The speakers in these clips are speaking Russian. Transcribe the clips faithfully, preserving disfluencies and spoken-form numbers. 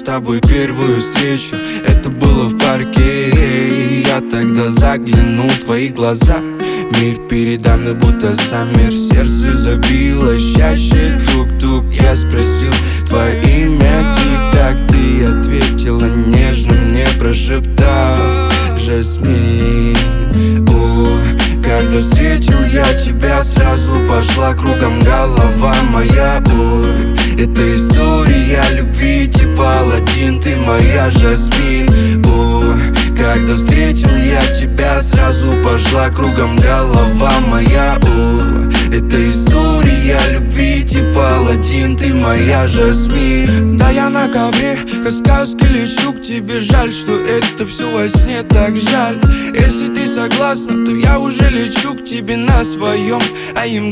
тобой первую встречу, это было в парке. Я тогда заглянул в твои глаза, мир передо мной будто замер. Сердце забилось чаще, тук-тук. Я спросил твое имя, тик-так. Ты ответила нежно, мне прошептал: Жасмин. О, когда встретил я тебя, сразу пошла кругом голова моя. Ой, это история любви типа Аладдин, ты моя Жасмин. О, когда встретил я тебя, сразу пошла кругом голова моя. О, это история любви типа Аладдин, ты моя Жасмин. Да, я на ковре, как сказка, лечу к тебе. Жаль, что это все во сне, так жаль. Если ты согласна, то я уже лечу к тебе на своем эй эм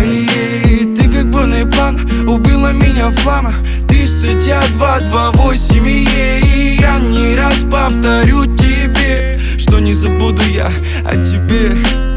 джи. Ты как бурный план, убила меня флама. Ты судья два два восемь. И я не раз повторю тебе, что не забуду я о тебе.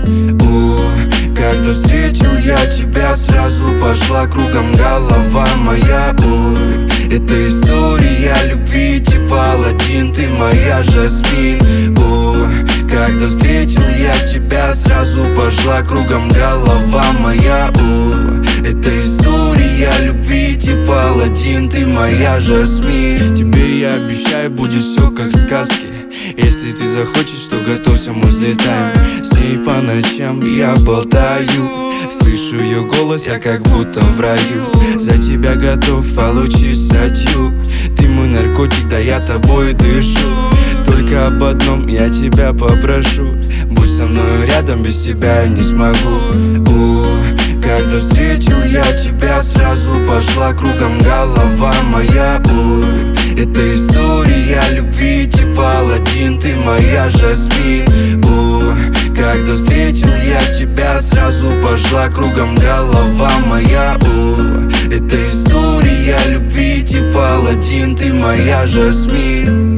О, когда встретил я тебя, сразу пошла кругом голова моя. Ой, это история любви типа Аладдин, ты моя Жасмин. О, когда встретил я тебя, сразу пошла кругом голова моя. О, это история любви типа Аладдин, ты моя Жасмин. Тебе я обещаю, будет все как в сказке. Если ты захочешь, то готовься, мы взлетаем. С ней по ночам я болтаю, слышу ее голос, я как будто в раю. За тебя готов получить статью. Ты мой наркотик, да я тобой дышу. Только об одном я тебя попрошу: будь со мной рядом, без тебя я не смогу. О, когда встретил я тебя, сразу пошла кругом голова моя. Ой, это история любви типа Аладдин, ты моя Жасмин. О, когда встретил я тебя, сразу пошла кругом голова моя. О, это история любви типа Аладдин, ты моя Жасмин.